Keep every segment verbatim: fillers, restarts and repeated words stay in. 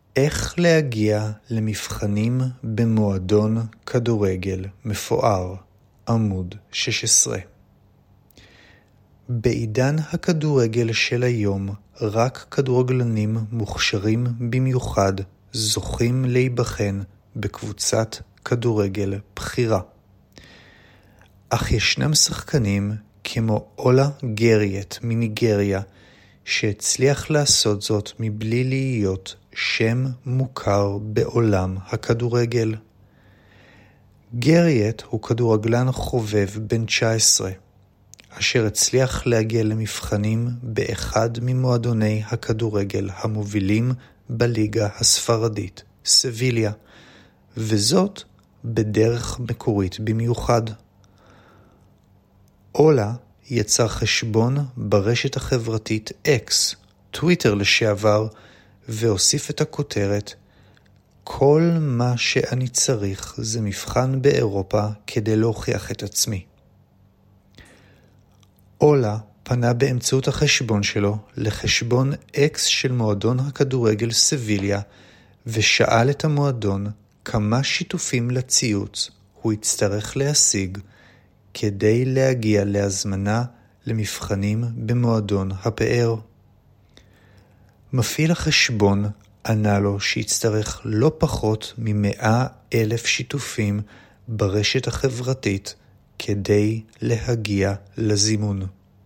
איך להגיע למבחנים במועדון כדורגל מפואר, עמוד שש עשרה. בעידן הכדורגל של היום, רק כדורגלנים מוכשרים במיוחד זוכים להיבחן בקבוצת כדורגל בחירה. אך ישנם שחקנים כמו אולה גריאט מניגריה, שהצליח לעשות זאת מבלי להיות שם מוכר בעולם הכדורגל. גריאט הוא כדורגלן חובב בן תשע עשרה, אשר הצליח להגיע למבחנים באחד ממועדוני הכדורגל המובילים בליגה הספרדית, סביליה, וזאת בדרך מקורית במיוחד. אולה יצר חשבון ברשת החברתית אקס, טוויטר לשעבר, והוסיף את הכותרת: כל מה שאני צריך זה מבחן באירופה כדי להוכיח את עצמי. אולה פנה באמצעות החשבון שלו לחשבון אקס של מועדון הכדורגל סביליה, ושאל את המועדון כמה שיתופים לציוץ הוא יצטרך להשיג כדי להגיע להזמנה למבחנים במועדון הפאר. מפעיל החשבון ענה לו שיצטרך לא פחות ממאה אלף שיתופים ברשת החברתית כדי להגיע לזימון.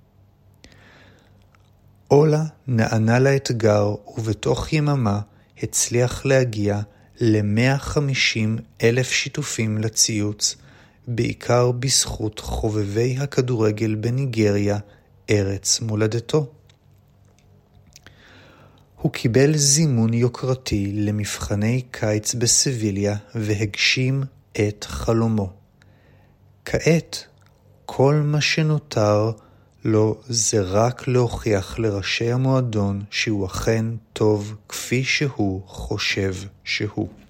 אולה נענה לאתגר, ובתוך יממה הצליח להגיע ל-מאה וחמישים אלף שיתופים לציוץ, בעיקר בזכות חובבי הכדורגל בניגריה, ארץ מולדתו. הוא קיבל זימון יוקרתי למבחני קיץ בסביליה והגשים את חלומו. כעת, כל מה שנותר לו זה רק להוכיח לראשי המועדון שהוא אכן טוב כפי שהוא חושב שהוא.